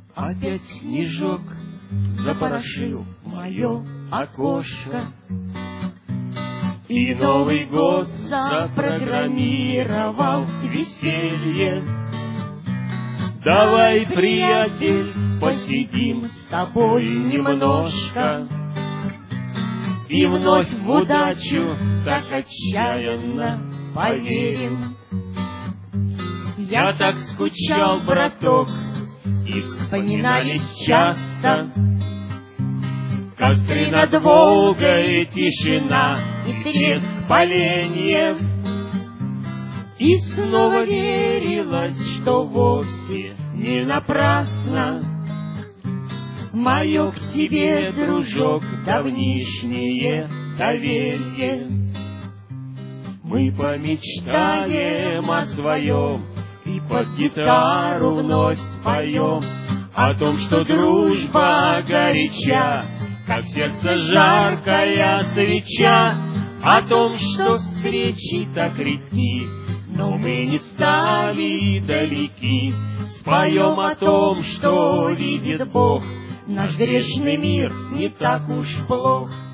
Опять снежок запорошил мое окошко, и Новый год запрограммировал веселье. Давай, приятель, посидим с тобой немножко, и вновь в удачу так отчаянно поверим. Я так скучал, браток, и вспоминались часто костры над Волгой, тишина и треск поленьев. И снова верилось, что вовсе не напрасно мое к тебе, дружок, давнишнее доверие. Мы помечтаем о своем и под гитару вновь споем о том, что дружба горяча, как сердце жаркая свеча, о том, что встречи так редки, но мы не стали далеки. Споем о том, что видит Бог, наш грешный мир не так уж плох.